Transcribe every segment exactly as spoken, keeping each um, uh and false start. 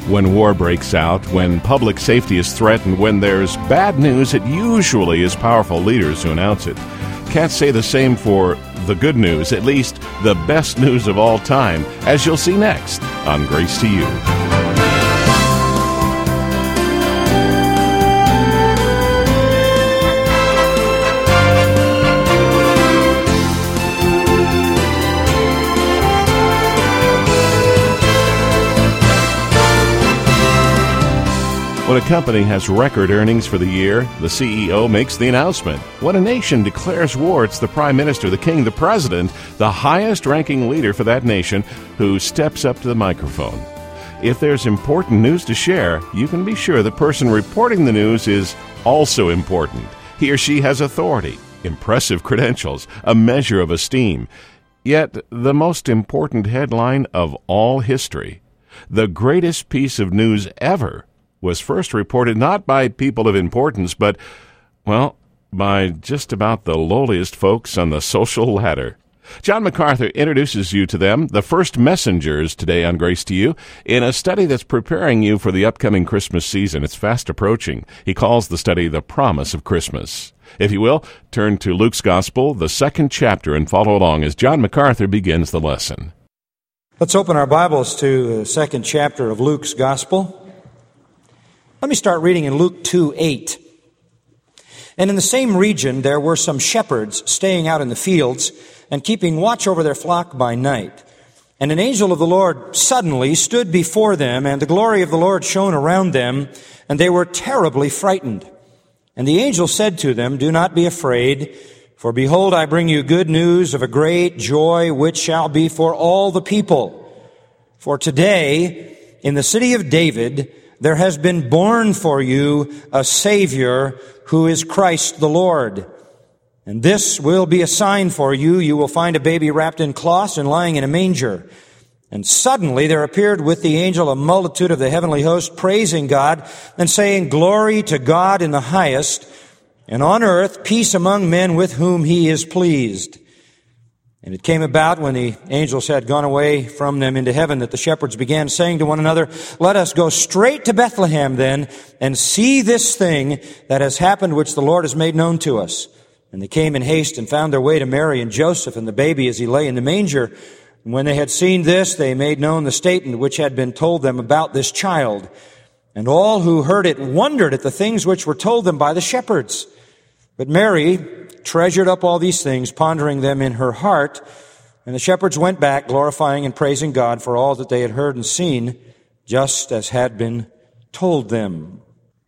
When war breaks out, when public safety is threatened, when there's bad news, it usually is powerful leaders who announce it. Can't say the same for the good news, at least the best news of all time, as you'll see next on Grace to You. When a company has record earnings for the year, the C E O makes the announcement. When a nation declares war, it's the Prime Minister, the King, the President, the highest-ranking leader for that nation, who steps up to the microphone. If there's important news to share, you can be sure the person reporting the news is also important. He or she has authority, impressive credentials, a measure of esteem. Yet, the most important headline of all history, the greatest piece of news ever, was first reported not by people of importance, but, well, by just about the lowliest folks on the social ladder. John MacArthur introduces you to them, the first messengers, today on Grace to You, in a study that's preparing you for the upcoming Christmas season. It's fast approaching. He calls the study The Promise of Christmas. If you will, turn to Luke's Gospel, the second chapter, and follow along as John MacArthur begins the lesson. Let's open our Bibles to the second chapter of Luke's Gospel. Let me start reading in Luke two eight. And in the same region there were some shepherds staying out in the fields and keeping watch over their flock by night. And an angel of the Lord suddenly stood before them, and the glory of the Lord shone around them, and they were terribly frightened. And the angel said to them, "Do not be afraid, for behold, I bring you good news of a great joy, which shall be for all the people. For today, in the city of David, there has been born for you a Savior who is Christ the Lord. And this will be a sign for you. You will find a baby wrapped in cloths and lying in a manger." And suddenly there appeared with the angel a multitude of the heavenly host, praising God and saying, "Glory to God in the highest, and on earth peace among men with whom he is pleased." And it came about when the angels had gone away from them into heaven that the shepherds began saying to one another, "Let us go straight to Bethlehem then and see this thing that has happened which the Lord has made known to us." And they came in haste and found their way to Mary and Joseph and the baby as he lay in the manger. And when they had seen this, they made known the statement which had been told them about this child. And all who heard it wondered at the things which were told them by the shepherds. But Mary treasured up all these things, pondering them in her heart. And the shepherds went back, glorifying and praising God for all that they had heard and seen, just as had been told them.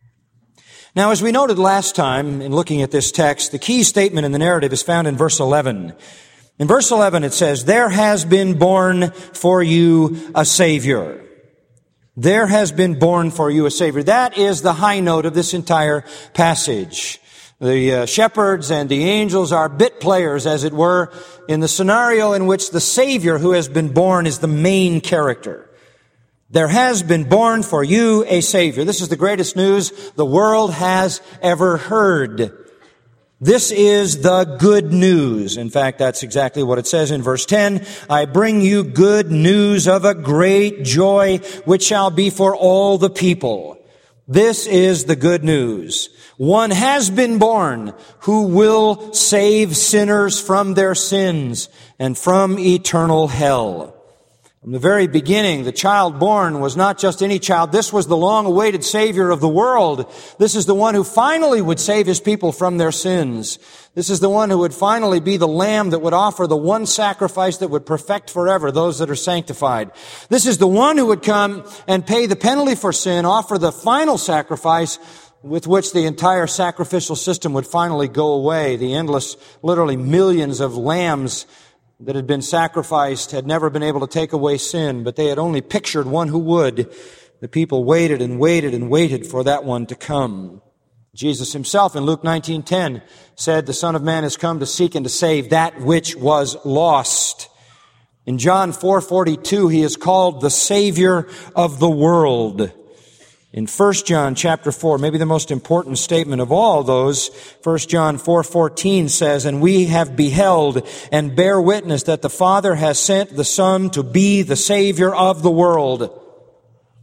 Now, as we noted last time in looking at this text, the key statement in the narrative is found in verse eleven. In verse eleven it says, "There has been born for you a Savior." There has been born for you a Savior. That is the high note of this entire passage. The uh, shepherds and the angels are bit players, as it were, in the scenario in which the Savior who has been born is the main character. There has been born for you a Savior. This is the greatest news the world has ever heard. This is the good news. In fact, that's exactly what it says in verse ten. "I bring you good news of a great joy, which shall be for all the people." This is the good news. One has been born who will save sinners from their sins and from eternal hell. From the very beginning, the child born was not just any child. This was the long-awaited Savior of the world. This is the one who finally would save his people from their sins. This is the one who would finally be the Lamb that would offer the one sacrifice that would perfect forever those that are sanctified. This is the one who would come and pay the penalty for sin, offer the final sacrifice with which the entire sacrificial system would finally go away. The endless, literally millions of lambs that had been sacrificed had never been able to take away sin, but they had only pictured one who would. The people waited and waited and waited for that one to come. Jesus himself in Luke nineteen ten said, "The Son of Man has come to seek and to save that which was lost." In John four forty-two, he is called the Savior of the world. In First John chapter four, maybe the most important statement of all those, First John four fourteen says, "And we have beheld and bear witness that the Father has sent the Son to be the Savior of the world."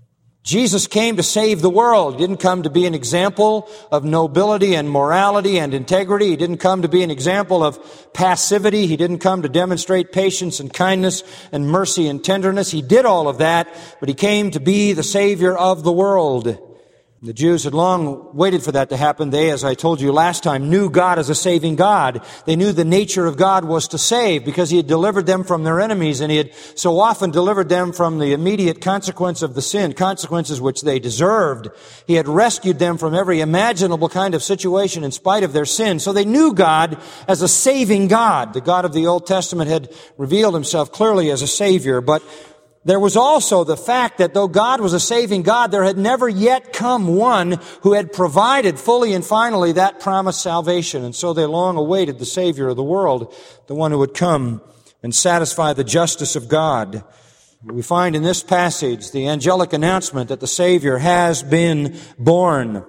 Jesus came to save the world. He didn't come to be an example of nobility and morality and integrity. He didn't come to be an example of passivity. He didn't come to demonstrate patience and kindness and mercy and tenderness. He did all of that, but he came to be the Savior of the world. The Jews had long waited for that to happen. They, as I told you last time, knew God as a saving God. They knew the nature of God was to save because He had delivered them from their enemies, and He had so often delivered them from the immediate consequence of the sin, consequences which they deserved. He had rescued them from every imaginable kind of situation in spite of their sin. So they knew God as a saving God. The God of the Old Testament had revealed Himself clearly as a Savior, but there was also the fact that though God was a saving God, there had never yet come one who had provided fully and finally that promised salvation. And so they long awaited the Savior of the world, the one who would come and satisfy the justice of God. We find in this passage the angelic announcement that the Savior has been born.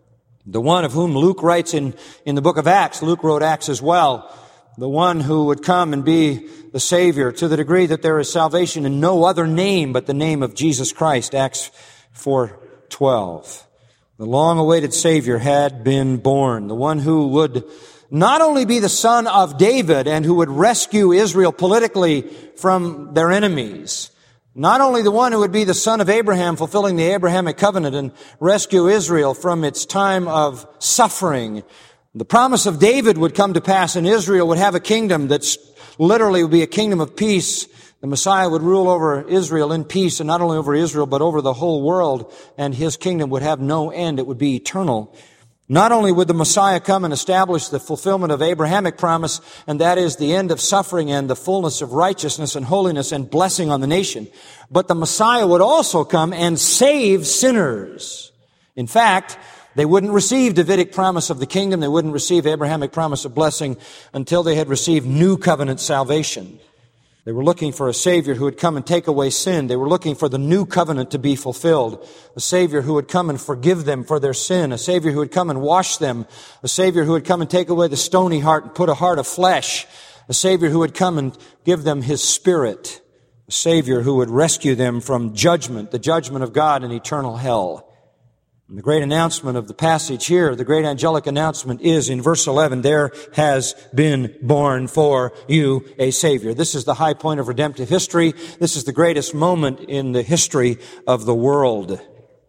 The one of whom Luke writes in, in the book of Acts. Luke wrote Acts as well. The one who would come and be the Savior to the degree that there is salvation in no other name but the name of Jesus Christ, Acts four twelve. The long-awaited Savior had been born, the one who would not only be the son of David and who would rescue Israel politically from their enemies, not only the one who would be the son of Abraham, fulfilling the Abrahamic covenant and rescue Israel from its time of suffering. The promise of David would come to pass, and Israel would have a kingdom that's literally would be a kingdom of peace. The Messiah would rule over Israel in peace, and not only over Israel, but over the whole world, and His kingdom would have no end. It would be eternal. Not only would the Messiah come and establish the fulfillment of Abrahamic promise, and that is the end of suffering and the fullness of righteousness and holiness and blessing on the nation, but the Messiah would also come and save sinners. In fact, they wouldn't receive Davidic promise of the kingdom. They wouldn't receive Abrahamic promise of blessing until they had received new covenant salvation. They were looking for a Savior who would come and take away sin. They were looking for the new covenant to be fulfilled. A Savior who would come and forgive them for their sin. A Savior who would come and wash them. A Savior who would come and take away the stony heart and put a heart of flesh. A Savior who would come and give them His Spirit. A Savior who would rescue them from judgment, the judgment of God in eternal hell. And the great announcement of the passage here, the great angelic announcement is in verse eleven, there has been born for you a Savior. This is the high point of redemptive history. This is the greatest moment in the history of the world.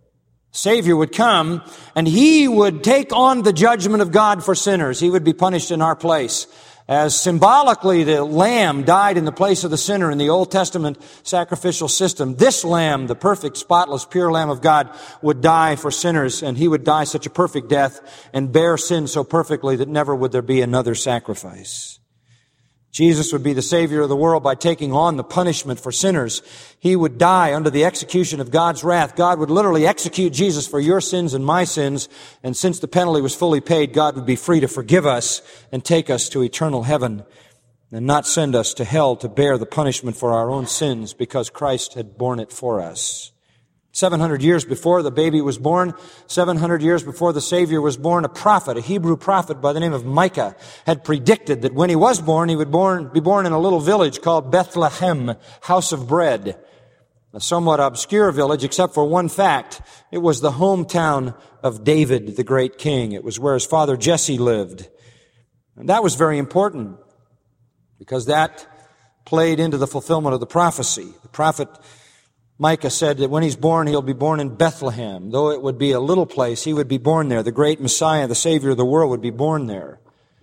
Savior would come and He would take on the judgment of God for sinners. He would be punished in our place. As symbolically the lamb died in the place of the sinner in the Old Testament sacrificial system, this lamb, the perfect, spotless, pure Lamb of God, would die for sinners, and He would die such a perfect death and bear sin so perfectly that never would there be another sacrifice. Jesus would be the Savior of the world by taking on the punishment for sinners. He would die under the execution of God's wrath. God would literally execute Jesus for your sins and my sins, and since the penalty was fully paid, God would be free to forgive us and take us to eternal heaven and not send us to hell to bear the punishment for our own sins because Christ had borne it for us. Seven hundred years before the baby was born, seven hundred years before the Savior was born, a prophet, a Hebrew prophet by the name of Micah, had predicted that when he was born, he would born, be born in a little village called Bethlehem, house of bread. A somewhat obscure village, except for one fact. It was the hometown of David, the great king. It was where his father Jesse lived. And that was very important because that played into the fulfillment of the prophecy. The prophet Micah said that when he's born, he'll be born in Bethlehem. Though it would be a little place, he would be born there. The great Messiah, the Savior of the world, would be born there.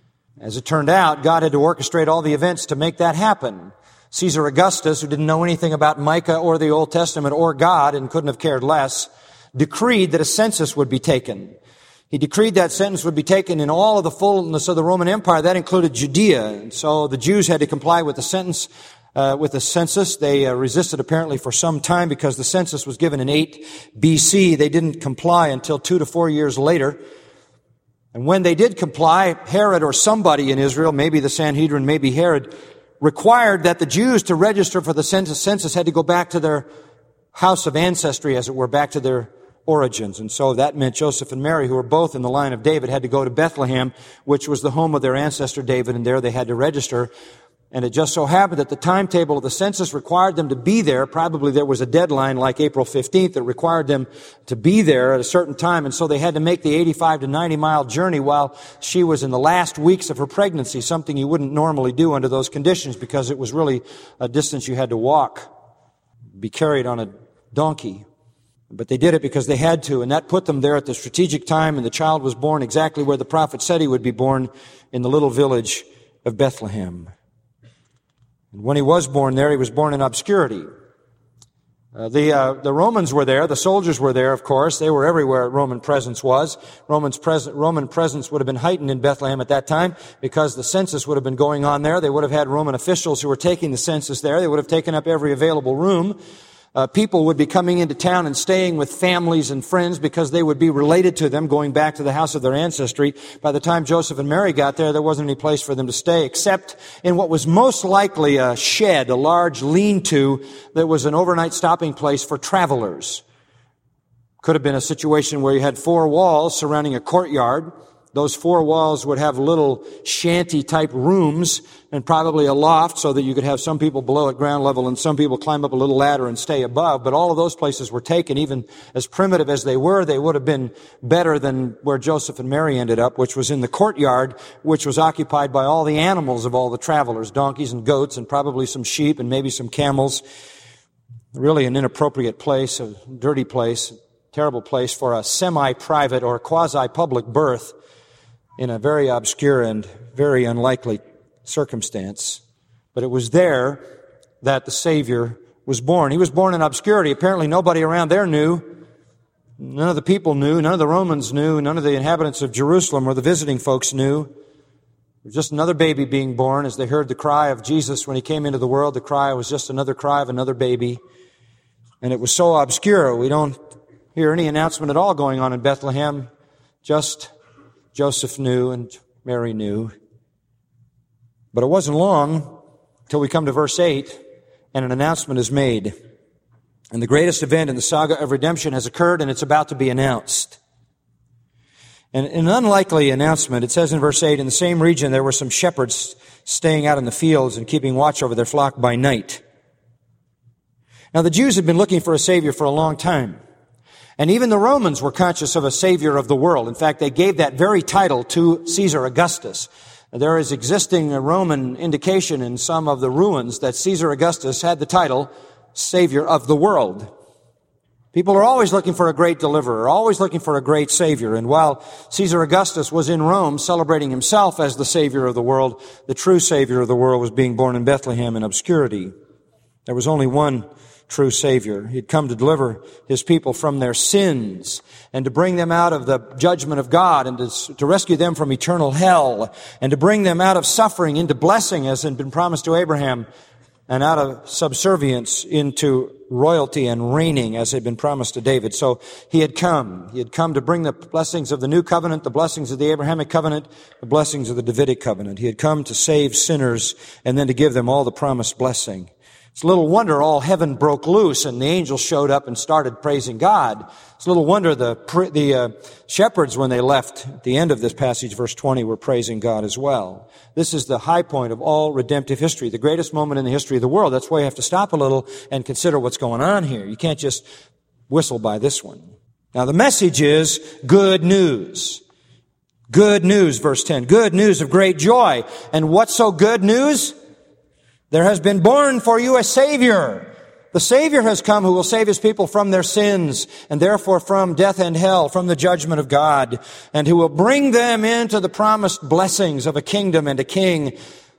As it turned out, God had to orchestrate all the events to make that happen. Caesar Augustus, who didn't know anything about Micah or the Old Testament or God and couldn't have cared less, decreed that a census would be taken. He decreed that census would be taken in all of the fullness of the Roman Empire. That included Judea. And so the Jews had to comply with the sentence Uh, with the census. They uh, resisted apparently for some time because the census was given in eight B C. They didn't comply until two to four years later. And when they did comply, Herod or somebody in Israel, maybe the Sanhedrin, maybe Herod, required that the Jews to register for the census, census had to go back to their house of ancestry, as it were, back to their origins. And so that meant Joseph and Mary, who were both in the line of David, had to go to Bethlehem, which was the home of their ancestor David, and there they had to register. And it just so happened that the timetable of the census required them to be there. Probably there was a deadline like April fifteenth that required them to be there at a certain time. And so they had to make the eighty-five to ninety mile journey while she was in the last weeks of her pregnancy, something you wouldn't normally do under those conditions because it was really a distance you had to walk, be carried on a donkey. But they did it because they had to, and that put them there at the strategic time, and the child was born exactly where the prophet said he would be born, in the little village of Bethlehem. And when he was born there, he was born in obscurity. Uh, the uh, the Romans were there. The soldiers were there, of course. They were everywhere Roman presence was. Roman's pres- Roman presence would have been heightened in Bethlehem at that time because the census would have been going on there. They would have had Roman officials who were taking the census there. They would have taken up every available room. Uh, people would be coming into town and staying with families and friends because they would be related to them, going back to the house of their ancestry. By the time Joseph and Mary got there, there wasn't any place for them to stay except in what was most likely a shed, a large lean-to that was an overnight stopping place for travelers. Could have been a situation where you had four walls surrounding a courtyard. Those four walls would have little shanty-type rooms and probably a loft so that you could have some people below at ground level and some people climb up a little ladder and stay above. But all of those places were taken. Even as primitive as they were, they would have been better than where Joseph and Mary ended up, which was in the courtyard, which was occupied by all the animals of all the travelers, donkeys and goats and probably some sheep and maybe some camels. Really an inappropriate place, a dirty place, a terrible place for a semi-private or quasi-public birth in a very obscure and very unlikely circumstance. But it was there that the Savior was born. He was born in obscurity. Apparently nobody around there knew. None of the people knew. None of the Romans knew. None of the inhabitants of Jerusalem or the visiting folks knew. It was just another baby being born. As they heard the cry of Jesus when he came into the world, the cry was just another cry of another baby. And it was so obscure, we don't hear any announcement at all going on in Bethlehem. Just Joseph knew and Mary knew. But it wasn't long until we come to verse eight and an announcement is made. And the greatest event in the saga of redemption has occurred and it's about to be announced. And in an unlikely announcement, it says in verse eight, in the same region there were some shepherds staying out in the fields and keeping watch over their flock by night. Now the Jews had been looking for a Savior for a long time. And even the Romans were conscious of a Savior of the world. In fact, they gave that very title to Caesar Augustus. There is existing a Roman indication in some of the ruins that Caesar Augustus had the title Savior of the world. People are always looking for a great deliverer, always looking for a great Savior. And while Caesar Augustus was in Rome celebrating himself as the Savior of the world, the true Savior of the world was being born in Bethlehem in obscurity. There was only one true Savior. He'd come to deliver his people from their sins and to bring them out of the judgment of God and to, to rescue them from eternal hell and to bring them out of suffering into blessing as had been promised to Abraham and out of subservience into royalty and reigning as had been promised to David. So he had come. He had come to bring the blessings of the new covenant, the blessings of the Abrahamic covenant, the blessings of the Davidic covenant. He had come to save sinners and then to give them all the promised blessing. It's little wonder all heaven broke loose and the angels showed up and started praising God. It's little wonder the the uh, shepherds, when they left at the end of this passage, verse twenty, were praising God as well. This is the high point of all redemptive history, the greatest moment in the history of the world. That's why you have to stop a little and consider what's going on here. You can't just whistle by this one. Now the message is good news. Good news, verse ten. Good news of great joy. And what's so good news? There has been born for you a Savior. The Savior has come who will save his people from their sins and therefore from death and hell, from the judgment of God, and who will bring them into the promised blessings of a kingdom and a king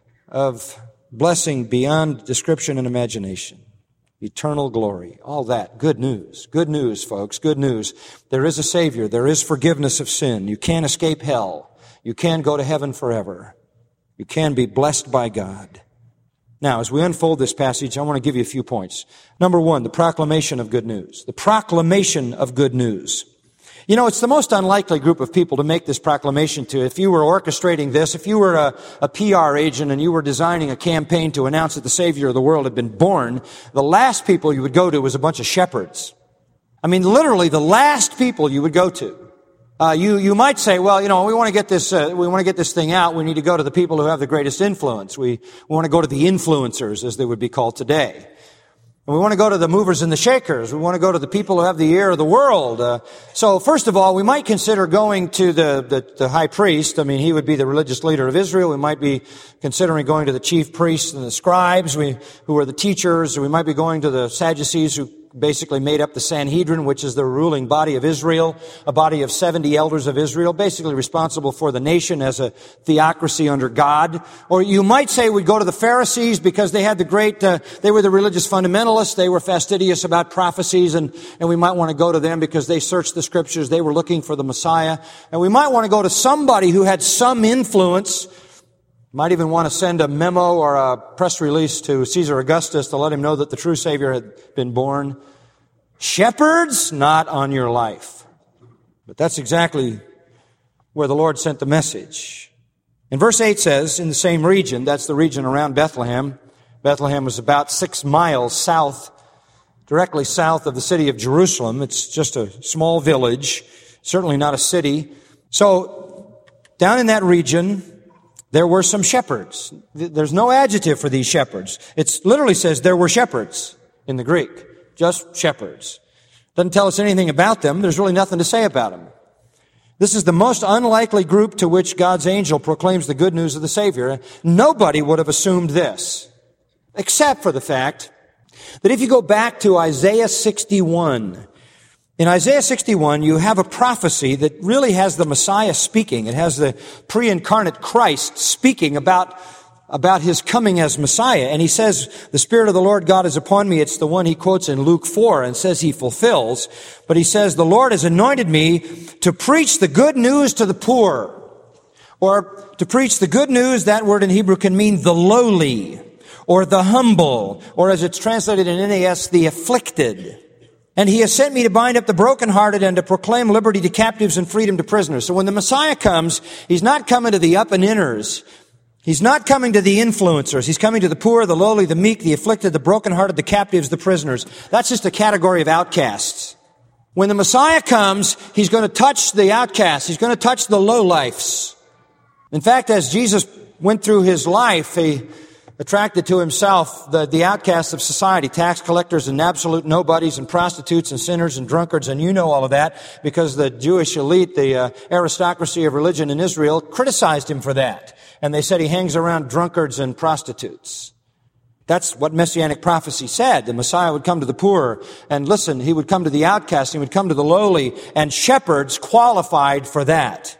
of blessing beyond description and imagination. Eternal glory. All that. Good news. Good news, folks. Good news. There is a Savior. There is forgiveness of sin. You can't escape hell. You can go to heaven forever. You can be blessed by God. Now, as we unfold this passage, I want to give you a few points. Number one, the proclamation of good news. The proclamation of good news. You know, it's the most unlikely group of people to make this proclamation to. If you were orchestrating this, if you were a, a P R agent and you were designing a campaign to announce that the Savior of the world had been born, the last people you would go to was a bunch of shepherds. I mean, literally the last people you would go to. Uh, you, you might say, well, you know, we want to get this, uh, we want to get this thing out. We need to go to the people who have the greatest influence. We, we want to go to the influencers, as they would be called today. And we want to go to the movers and the shakers. We want to go to the people who have the ear of the world. Uh, so first of all, we might consider going to the, the, the high priest. I mean, he would be the religious leader of Israel. We might be considering going to the chief priests and the scribes, we, who are the teachers. We might be going to the Sadducees, who basically made up the Sanhedrin, which is the ruling body of Israel, a body of seventy elders of Israel, basically responsible for the nation as a theocracy under God. Or you might say we'd go to the Pharisees because they had the great, uh, they were the religious fundamentalists. They were fastidious about prophecies, and, and we might want to go to them because they searched the scriptures. They were looking for the Messiah. And we might want to go to somebody who had some influence. Might even want to send a memo or a press release to Caesar Augustus to let him know that the true Savior had been born. Shepherds, not on your life. But that's exactly where the Lord sent the message. And verse eight says, in the same region, that's the region around Bethlehem. Bethlehem was about six miles south, directly south of the city of Jerusalem. It's just a small village, certainly not a city. So, down in that region, there were some shepherds. There's no adjective for these shepherds. It literally says there were shepherds in the Greek. Just shepherds. Doesn't tell us anything about them. There's really nothing to say about them. This is the most unlikely group to which God's angel proclaims the good news of the Savior. Nobody would have assumed this, except for the fact that if you go back to Isaiah sixty-one, in Isaiah sixty-one, you have a prophecy that really has the Messiah speaking. It has the pre-incarnate Christ speaking about, about his coming as Messiah. And he says, the Spirit of the Lord God is upon me. It's the one he quotes in Luke four and says he fulfills. But he says, the Lord has anointed me to preach the good news to the poor. Or to preach the good news, that word in Hebrew can mean the lowly, or the humble, or as it's translated in N A S, the afflicted. And he has sent me to bind up the brokenhearted and to proclaim liberty to captives and freedom to prisoners. So when the Messiah comes, he's not coming to the up and inners. He's not coming to the influencers. He's coming to the poor, the lowly, the meek, the afflicted, the brokenhearted, the captives, the prisoners. That's just a category of outcasts. When the Messiah comes, he's going to touch the outcasts. He's going to touch the lowlifes. In fact, as Jesus went through his life, he attracted to himself the, the outcasts of society, tax collectors and absolute nobodies and prostitutes and sinners and drunkards, and you know all of that because the Jewish elite, the uh, aristocracy of religion in Israel, criticized him for that. And they said he hangs around drunkards and prostitutes. That's what Messianic prophecy said. The Messiah would come to the poor, and listen, he would come to the outcast, he would come to the lowly, and shepherds qualified for that.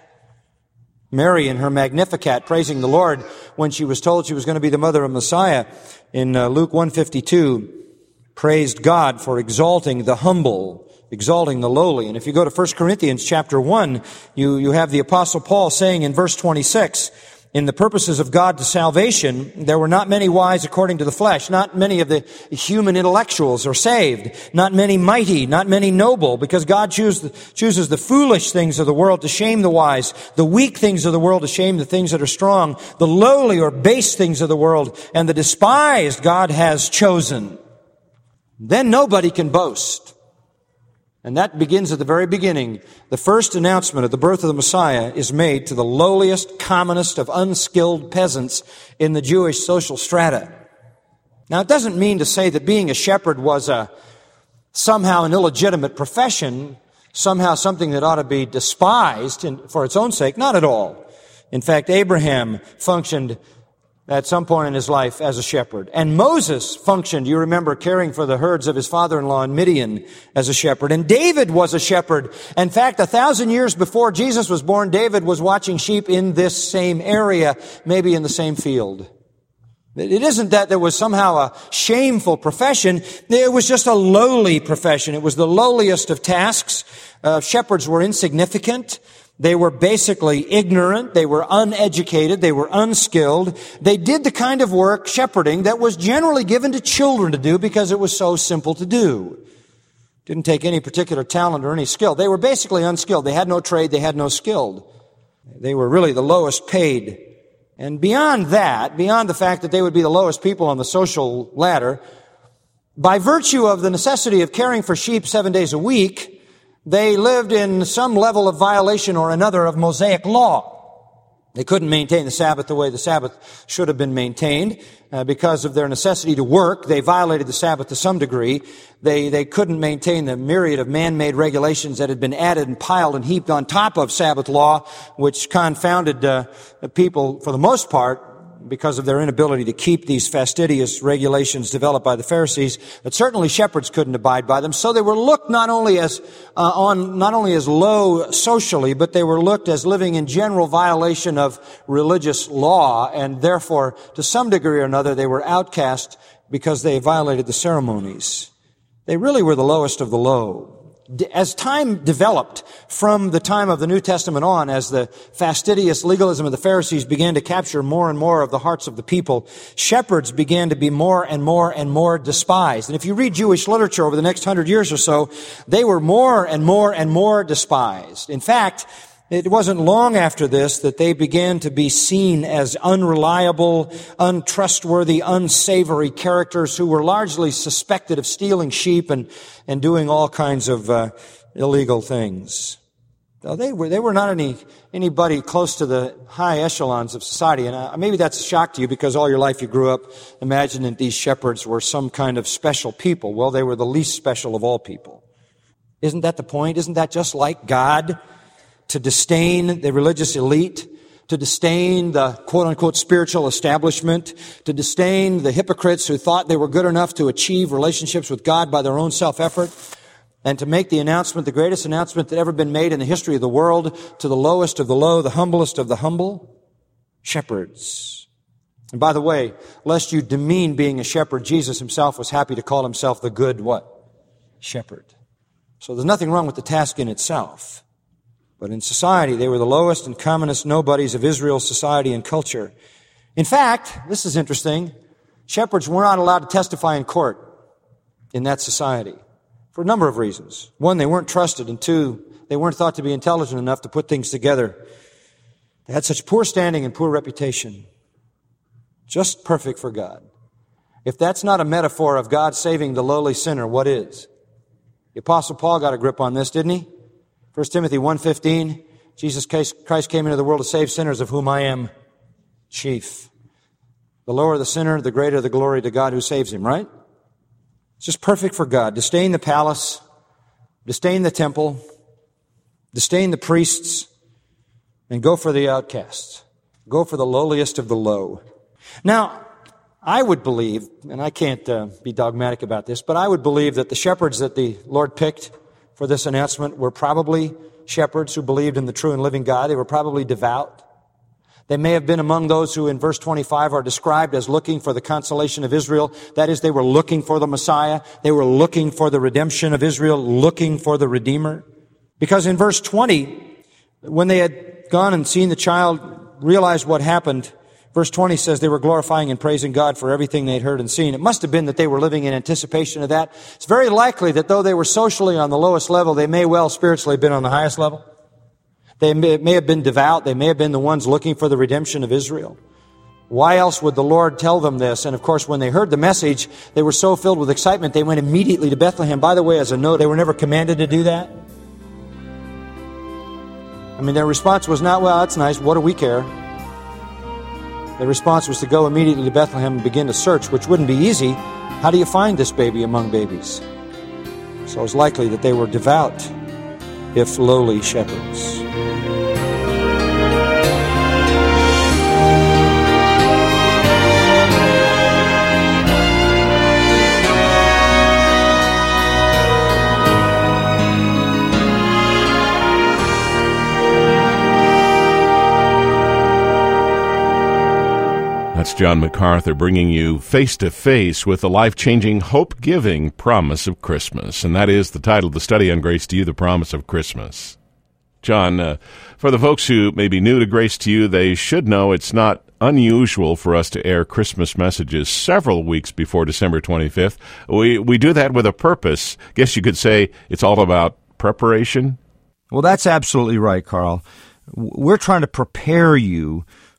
Mary in her Magnificat, praising the Lord when she was told she was going to be the mother of Messiah, in uh, Luke one fifty-two, praised God for exalting the humble, exalting the lowly. And if you go to First Corinthians chapter one, you, you have the Apostle Paul saying in verse twenty-six, in the purposes of God to salvation, there were not many wise according to the flesh. Not many of the human intellectuals are saved. Not many mighty, not many noble, because God choose, chooses the foolish things of the world to shame the wise, the weak things of the world to shame the things that are strong, the lowly or base things of the world, and the despised God has chosen. Then nobody can boast. And that begins at the very beginning. The first announcement of the birth of the Messiah is made to the lowliest, commonest of unskilled peasants in the Jewish social strata. Now, it doesn't mean to say that being a shepherd was a somehow an illegitimate profession, somehow something that ought to be despised in, for its own sake. Not at all. In fact, Abraham functioned at some point in his life as a shepherd. And Moses functioned, you remember, caring for the herds of his father-in-law in Midian as a shepherd. And David was a shepherd. In fact, a thousand years before Jesus was born, David was watching sheep in this same area, maybe in the same field. It isn't that there was somehow a shameful profession. It was just a lowly profession. It was the lowliest of tasks. Uh, shepherds were insignificant. They were basically ignorant. They were uneducated. They were unskilled. They did the kind of work, shepherding, that was generally given to children to do because it was so simple to do. Didn't take any particular talent or any skill. They were basically unskilled. They had no trade. They had no skill. They were really the lowest paid. And beyond that, beyond the fact that they would be the lowest people on the social ladder, by virtue of the necessity of caring for sheep seven days a week, They lived in some level of violation or another of Mosaic law. They couldn't maintain the Sabbath the way the Sabbath should have been maintained. Uh, because of their necessity to work, they violated the Sabbath to some degree. They, they couldn't maintain the myriad of man-made regulations that had been added and piled and heaped on top of Sabbath law, which confounded uh, the people for the most part, because of their inability to keep these fastidious regulations developed by the Pharisees. But certainly shepherds couldn't abide by them. So they were looked not only as uh, on not only as low socially, but they were looked as living in general violation of religious law, and therefore, to some degree or another, they were outcast because they violated the ceremonies. They really were the lowest of the low. As time developed from the time of the New Testament on, as the fastidious legalism of the Pharisees began to capture more and more of the hearts of the people, shepherds began to be more and more and more despised. And if you read Jewish literature over the next hundred years or so, they were more and more and more despised. In fact, it wasn't long after this that they began to be seen as unreliable, untrustworthy, unsavory characters who were largely suspected of stealing sheep and, and doing all kinds of uh, illegal things. Now, they were they were not any anybody close to the high echelons of society, and uh, maybe that's a shock to you because all your life you grew up imagining that these shepherds were some kind of special people. Well, they were the least special of all people. Isn't that the point? Isn't that just like God? To disdain the religious elite, to disdain the quote-unquote spiritual establishment, to disdain the hypocrites who thought they were good enough to achieve relationships with God by their own self-effort, and to make the announcement, the greatest announcement that ever been made in the history of the world, to the lowest of the low, the humblest of the humble, shepherds. And by the way, lest you demean being a shepherd, Jesus himself was happy to call himself the good what? Shepherd. So there's nothing wrong with the task in itself. But in society, they were the lowest and commonest nobodies of Israel's society and culture. In fact, this is interesting, shepherds were not allowed to testify in court in that society for a number of reasons. One, they weren't trusted, and two, they weren't thought to be intelligent enough to put things together. They had such poor standing and poor reputation. Just perfect for God. If that's not a metaphor of God saving the lowly sinner, what is? The Apostle Paul got a grip on this, didn't he? First Timothy one fifteen, Jesus Christ came into the world to save sinners, of whom I am chief. The lower the sinner, the greater the glory to God who saves him, right? It's just perfect for God. Disdain the palace, disdain the temple, disdain the priests, and go for the outcasts. Go for the lowliest of the low. Now, I would believe, and I can't uh, be dogmatic about this, but I would believe that the shepherds that the Lord picked for this announcement were probably shepherds who believed in the true and living God. They were probably devout. They may have been among those who in verse twenty-five are described as looking for the consolation of Israel. That is, they were looking for the Messiah. They were looking for the redemption of Israel, looking for the Redeemer. Because in verse twenty, when they had gone and seen the child, realized what happened, verse twenty says they were glorifying and praising God for everything they'd heard and seen. It must have been that they were living in anticipation of that. It's very likely that though they were socially on the lowest level, they may well spiritually have been on the highest level. They may, may have been devout. They may have been the ones looking for the redemption of Israel. Why else would the Lord tell them this? And of course, when they heard the message, they were so filled with excitement, they went immediately to Bethlehem. By the way, as a note, they were never commanded to do that. I mean, their response was not, well, that's nice, what do we care? Their response was to go immediately to Bethlehem and begin to search, which wouldn't be easy. How do you find this baby among babies? So it's likely that they were devout, if lowly shepherds. That's John MacArthur bringing you face-to-face with the life-changing, hope-giving promise of Christmas. And that is the title of the study on Grace to You, The Promise of Christmas. John, uh, for the folks who may be new to Grace to You, they should know it's not unusual for us to air Christmas messages several weeks before December twenty-fifth. We, we do that with a purpose. Guess you could say it's all about preparation. Well, that's absolutely right, Carl. We're trying to prepare you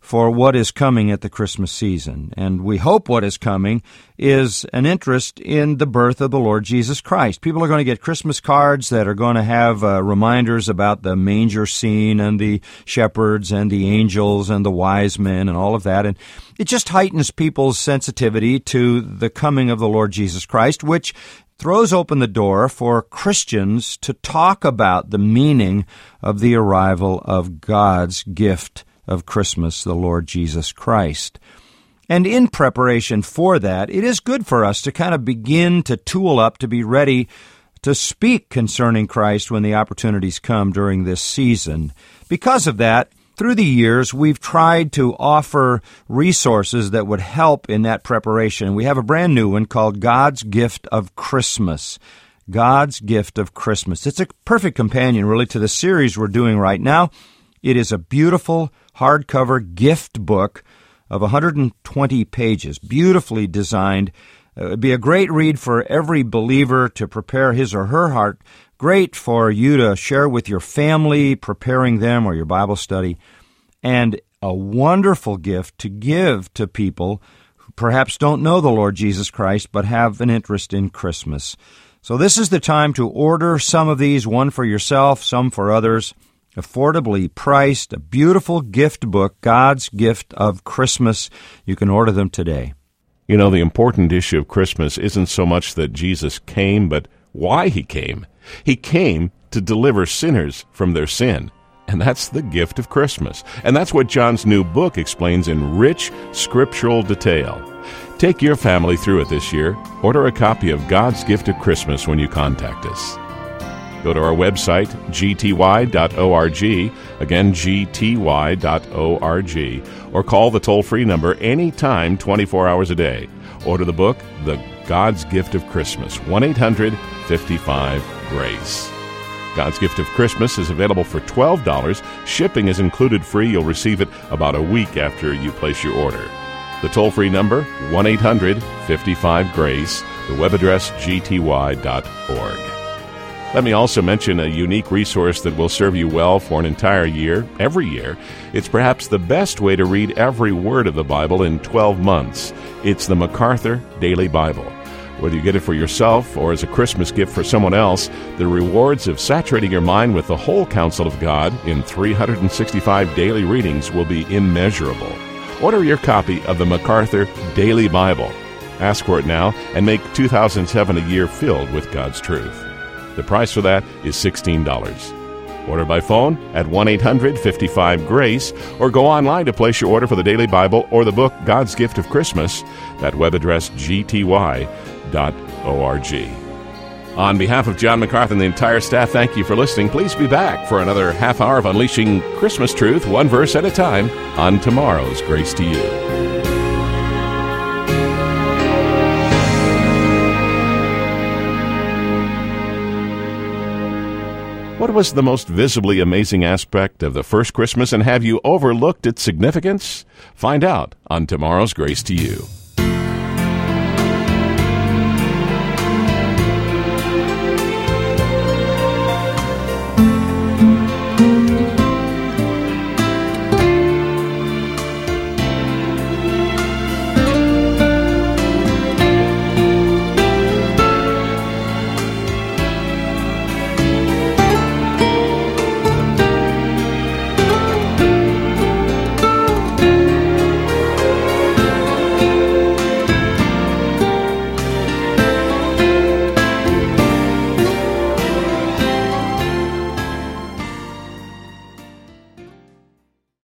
for what is coming at the Christmas season. And we hope what is coming is an interest in the birth of the Lord Jesus Christ. People are going to get Christmas cards that are going to have uh, reminders about the manger scene and the shepherds and the angels and the wise men and all of that. And it just heightens people's sensitivity to the coming of the Lord Jesus Christ, which throws open the door for Christians to talk about the meaning of the arrival of God's gift of Christmas, the Lord Jesus Christ. And in preparation for that, it is good for us to kind of begin to tool up to be ready to speak concerning Christ when the opportunities come during this season. Because of that, through the years, we've tried to offer resources that would help in that preparation. We have a brand new one called God's Gift of Christmas. God's Gift of Christmas. It's a perfect companion, really, to the series we're doing right now. It is a beautiful hardcover gift book of one hundred twenty pages, beautifully designed. It would be a great read for every believer to prepare his or her heart. Great for you to share with your family, preparing them, or your Bible study. And a wonderful gift to give to people who perhaps don't know the Lord Jesus Christ, but have an interest in Christmas. So this is the time to order some of these, one for yourself, some for others. Affordably priced, a beautiful gift book, God's Gift of Christmas. You can order them today. You know, the important issue of Christmas isn't so much that Jesus came, but why he came. He came to deliver sinners from their sin. And that's the gift of Christmas. And that's what John's new book explains in rich scriptural detail. Take your family through it this year. Order a copy of God's Gift of Christmas when you contact us. Go to our website, g t y dot org, again, g t y dot org, or call the toll-free number anytime, twenty-four hours a day. Order the book, The God's Gift of Christmas, one eight hundred fifty-five grace. God's Gift of Christmas is available for twelve dollars. Shipping is included free. You'll receive it about a week after you place your order. The toll-free number, one eight hundred fifty-five grace. The web address, g t y dot org. Let me also mention a unique resource that will serve you well for an entire year, every year. It's perhaps the best way to read every word of the Bible in twelve months. It's the MacArthur Daily Bible. Whether you get it for yourself or as a Christmas gift for someone else, the rewards of saturating your mind with the whole counsel of God in three hundred sixty-five daily readings will be immeasurable. Order your copy of the MacArthur Daily Bible. Ask for it now and make two thousand seven a year filled with God's truth. The price for that is sixteen dollars. Order by phone at one eight hundred fifty-five grace or go online to place your order for the Daily Bible or the book God's Gift of Christmas. That web address, g t y dot org. On behalf of John MacArthur and the entire staff, thank you for listening. Please be back for another half hour of unleashing Christmas truth, one verse at a time, on tomorrow's Grace to You. What was the most visibly amazing aspect of the first Christmas, and have you overlooked its significance? Find out on tomorrow's Grace to You.